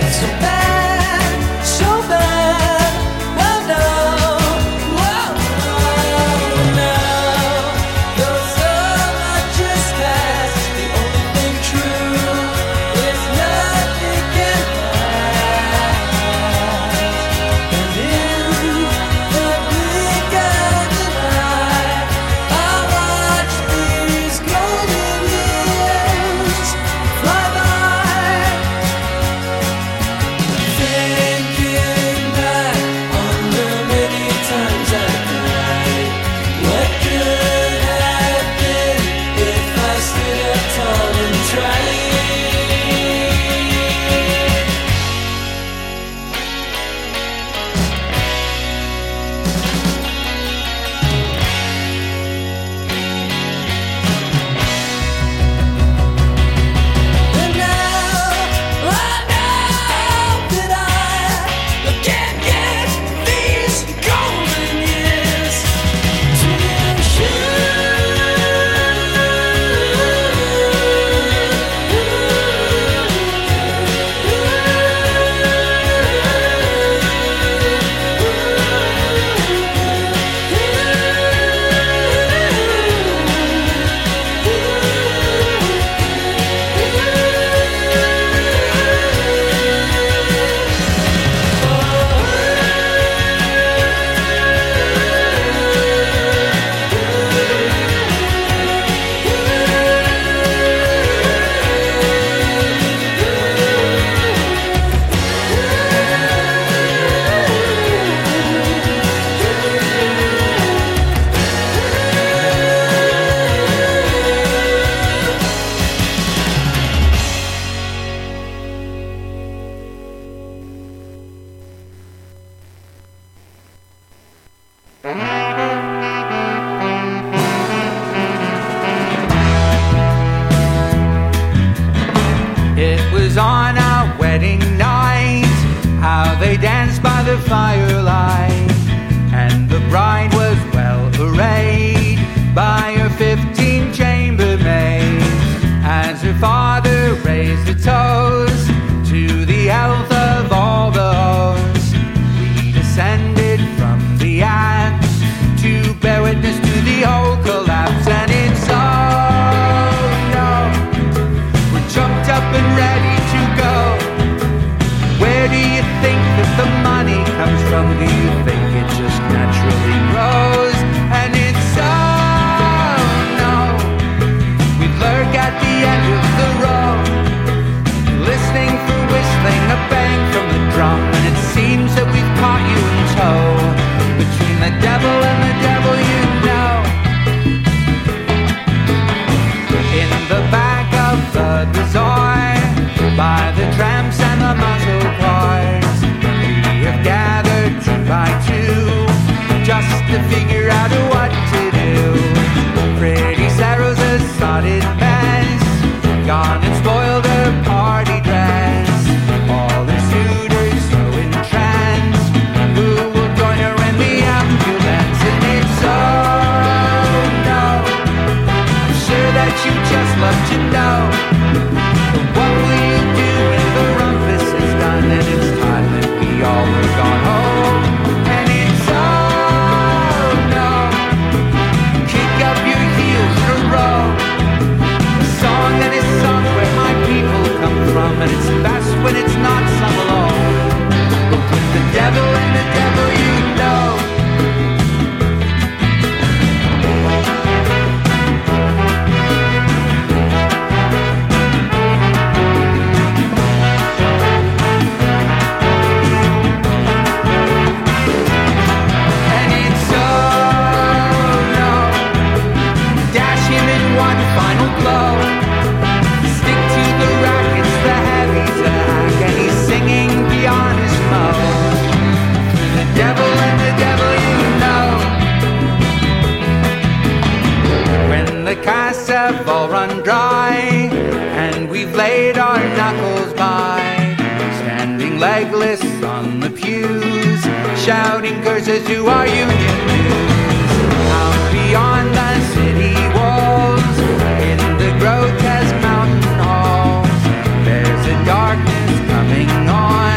Grotesque mountain halls, there's a darkness coming on.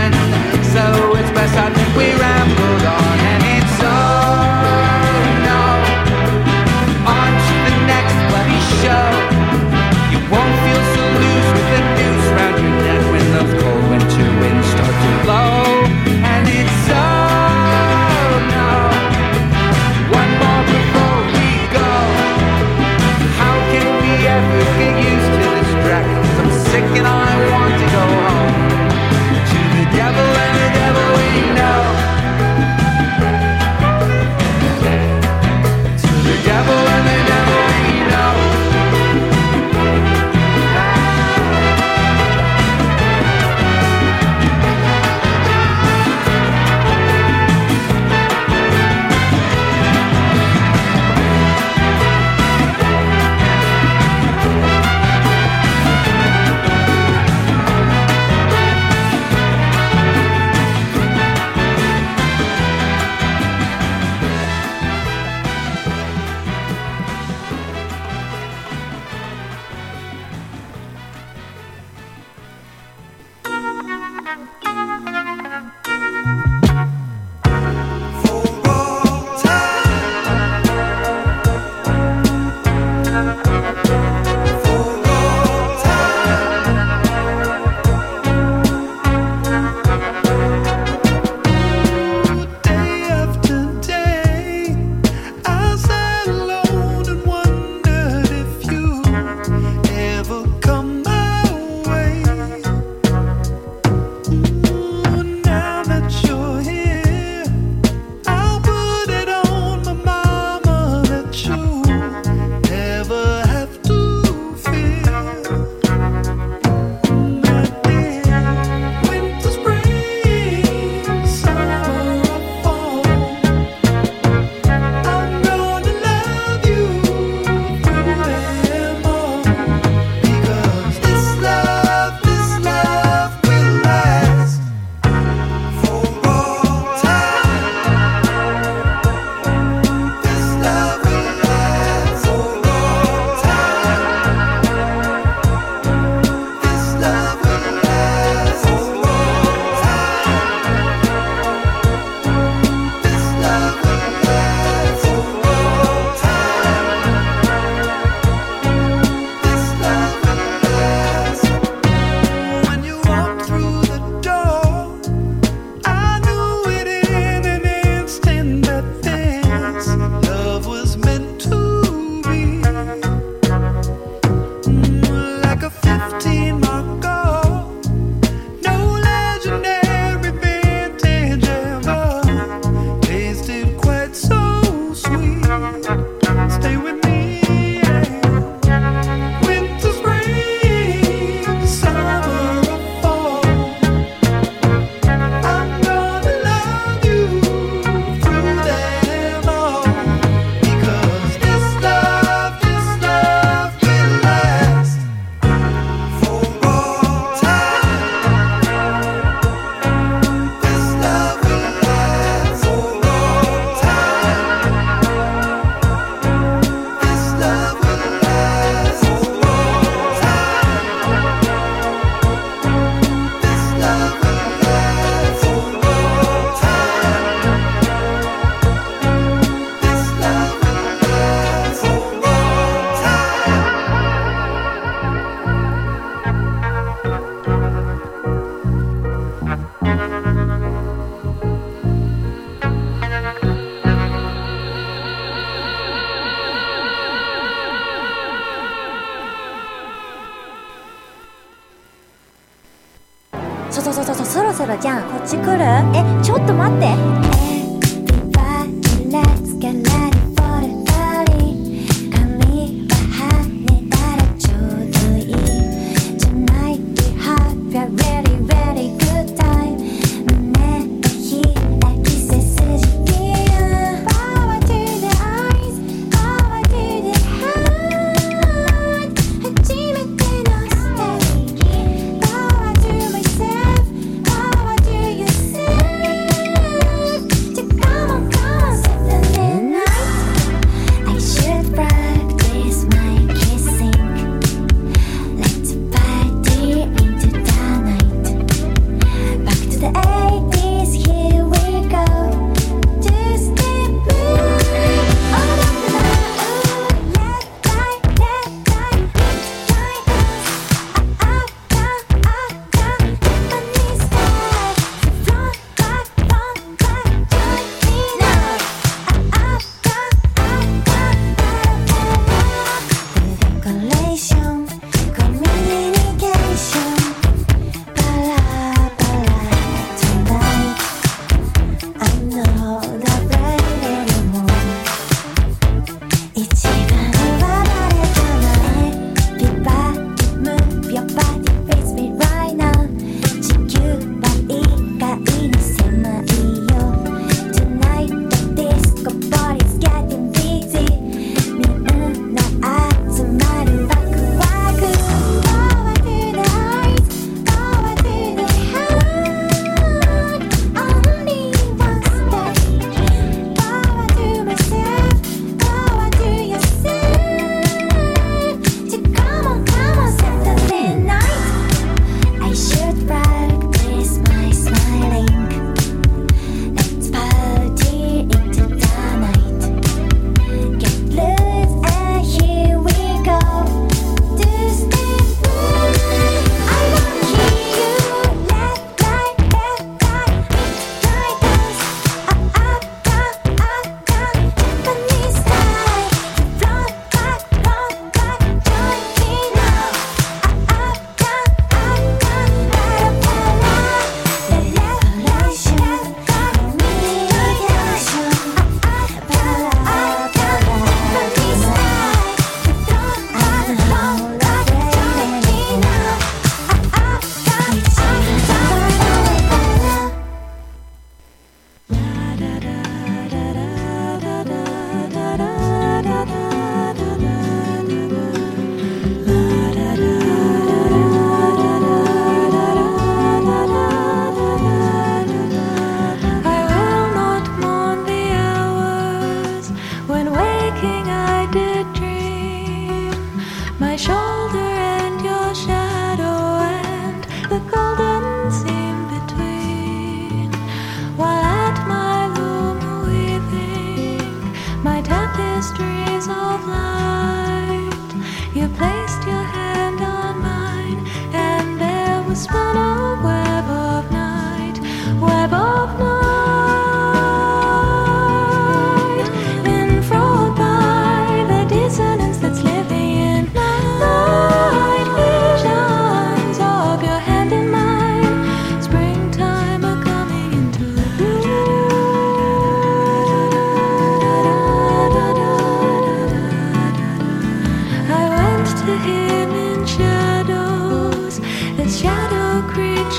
そうそろそろじゃんこっち来る？ちょっと待って。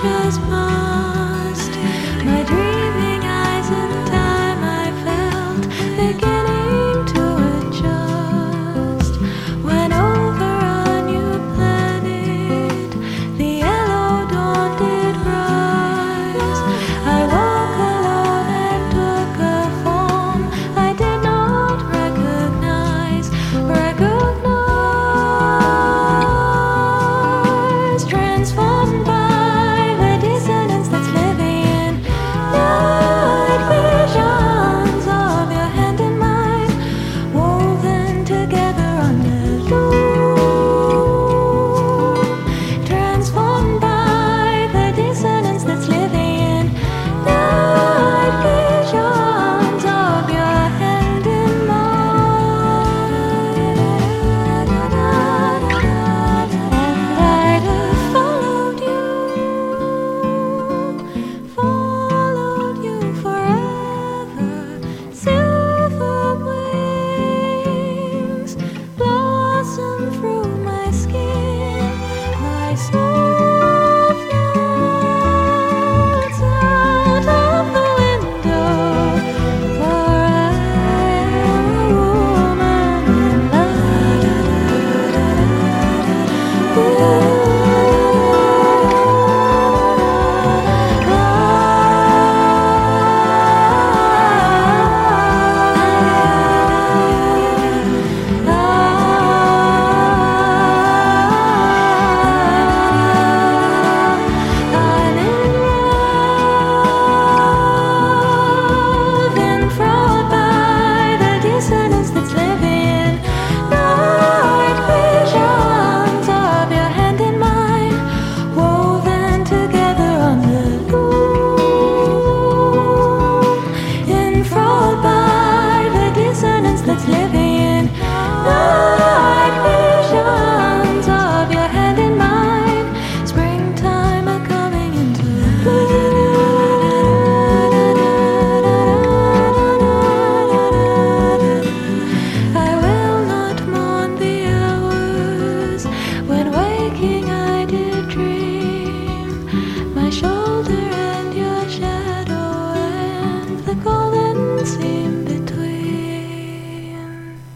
just must. My dreaming eyes in time I felt beginning to adjust. When over a new planet, the yellow dawn did rise. I woke alone and took a form I did not recognize. Transformed by the dissonance that's living in night visions of your hand in mine, woven together on the loop. Transformed by the dissonance that's living in night visions of your hand in mine. And I'd have followed you forever. Silver wings blossom through my skin. My soul floats out of the window, for I am a woman in enthralled by the dissonance that's living. Night visions of your hand in mine, woven together on the loop. Enthralled by the dissonance that's living. Night visions of your hand in mine. Springtime are coming into bloom. I will not mourn the hours when waking I did dream. My shoulder and your shadow and the golden seam between.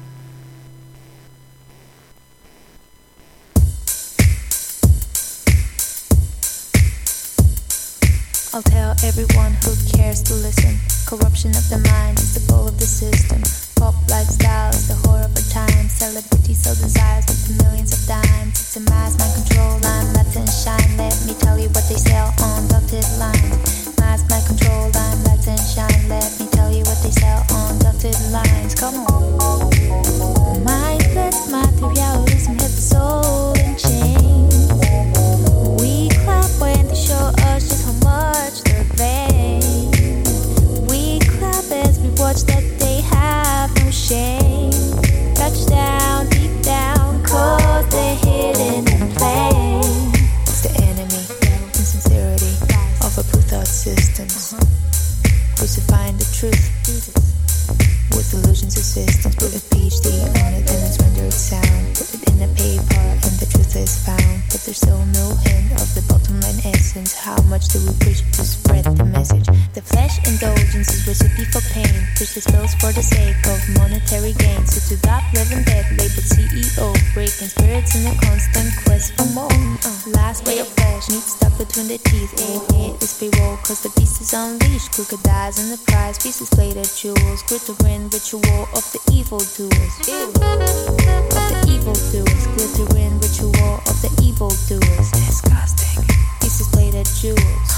I'll tell everyone who cares to listen. Corruption of the mind is the goal of the system. Pop lifestyle is the whore of our time. Celebrity so desires with the millions of dimes. It's a mass mind control, I'm let and shine. Let me tell you what they sell on dotted lines. Mass mind control, I'm let and shine. Let me tell you what they sell on dotted lines. Come on. Mindless materialism hit the soul in chains. We clap when they show us just how much they're vain. We clap as we watch that they have no shame. Touchdown, deep down, cause they're hidden in plain. It's the enemy, insincerity of our blue thought systems. Crucifying the truth with illusions of systems. Put a PhD on it and it's rendered sound. Put it in a paper and the truth is found. But there's still no hint of the bottom line essence. How much do we preach to spread the message? The flesh indulgence is recipe for pain. Push the spells for the sake of monetary gain. So to that living dead labeled CEO, breaking spirits in a constant quest for more. Last ray of flesh needs stuck between the teeth. It is payroll cause the beast is unleashed. Crocodiles in the prize, pieces plated jewels. Glittering ritual of the evil doers. Of the evil doers. Glittering ritual of the evil doers. Disgusting. Pieces plated jewels.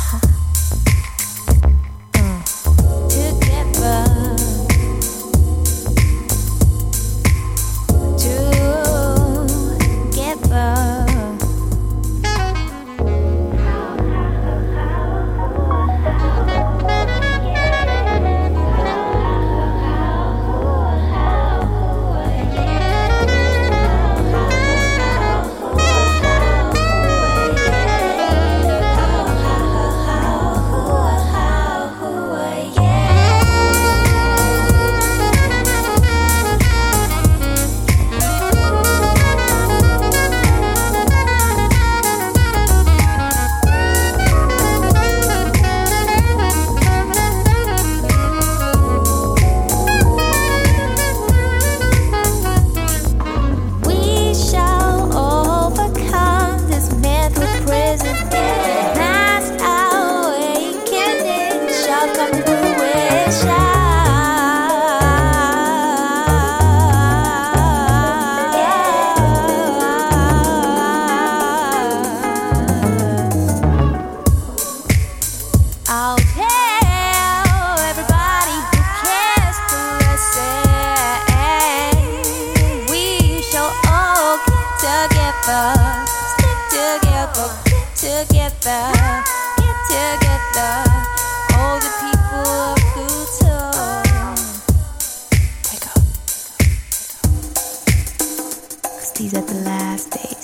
Together. Together. I'll tell everybody who cares to listen. We shall all get together, stick together, get together, get together. All the people of Kuto. Take off. 'Cause these are the last days.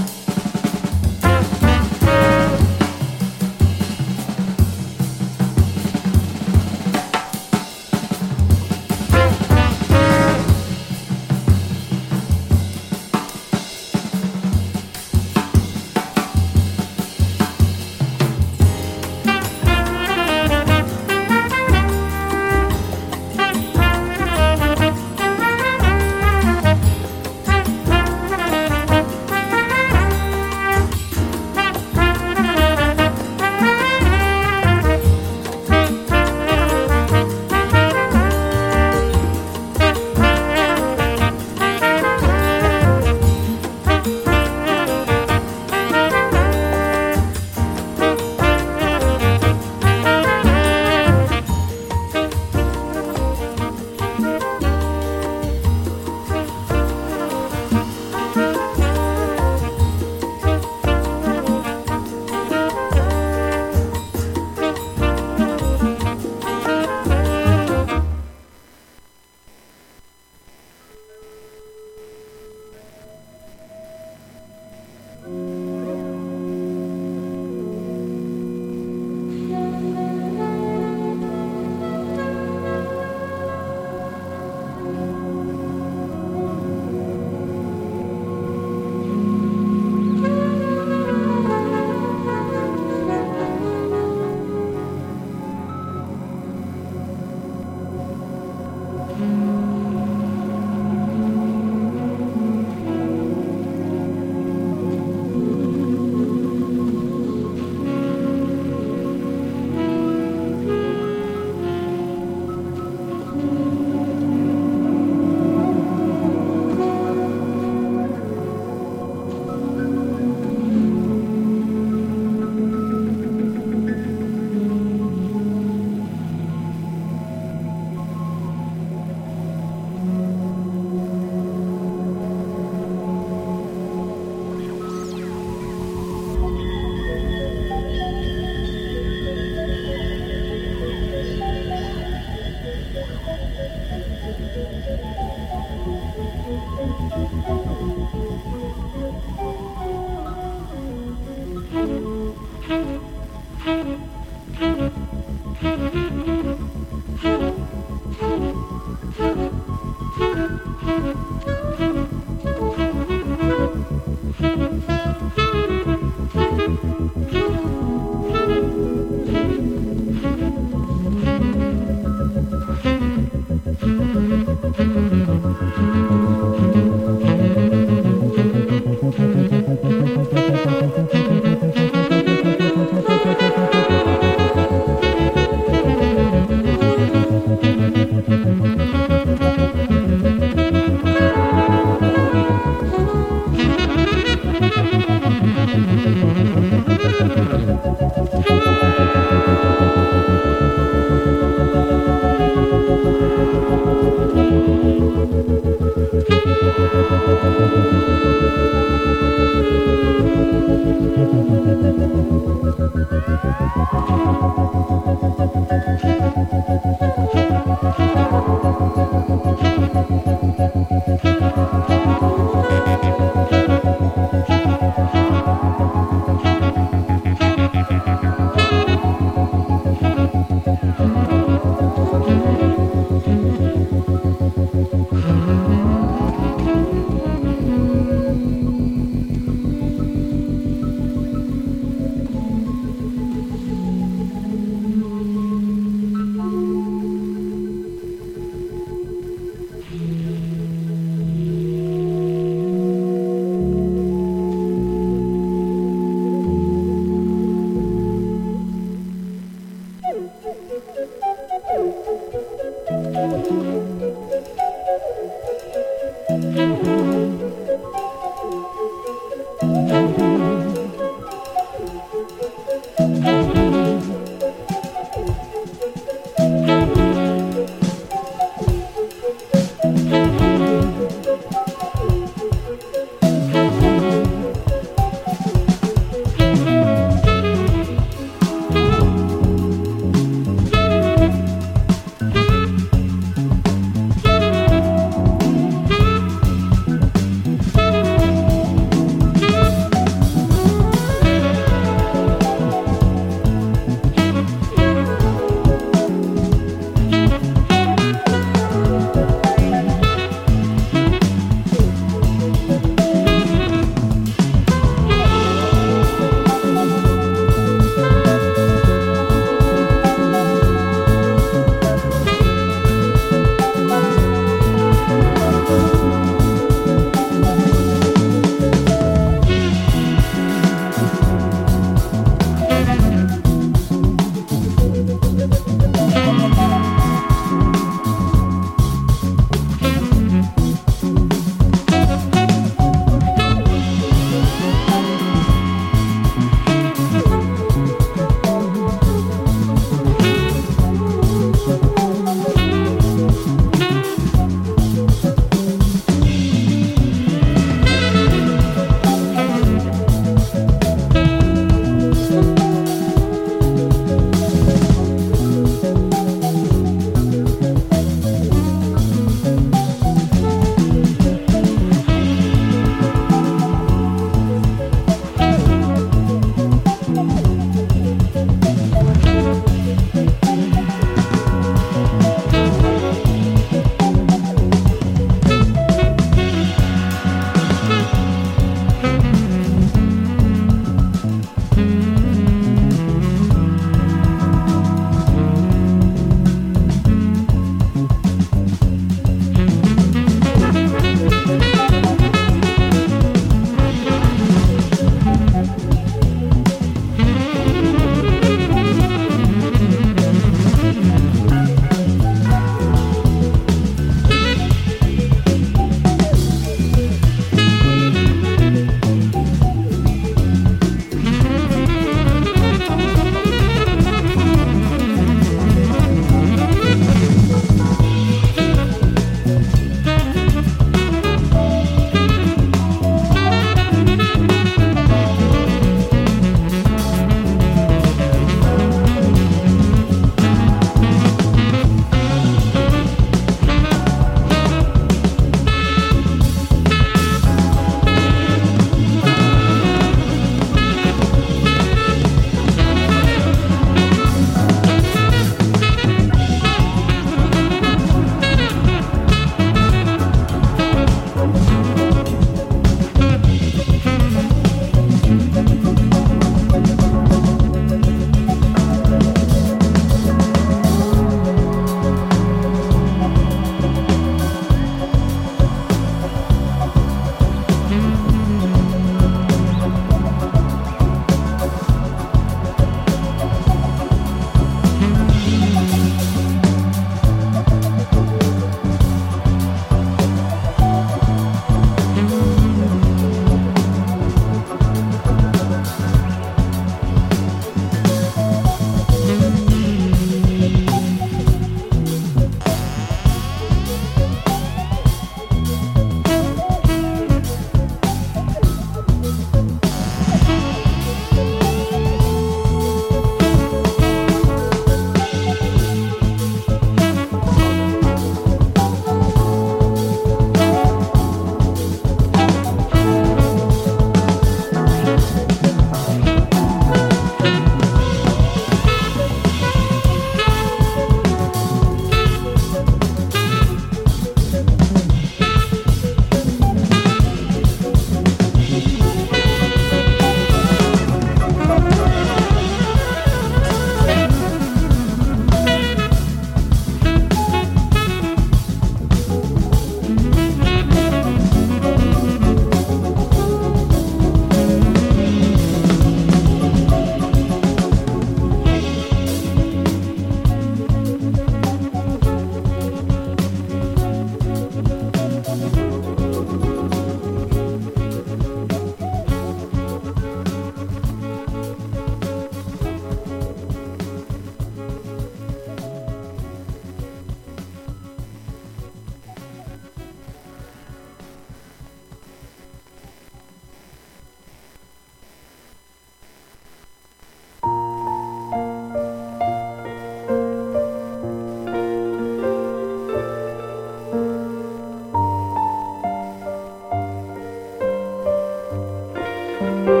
you.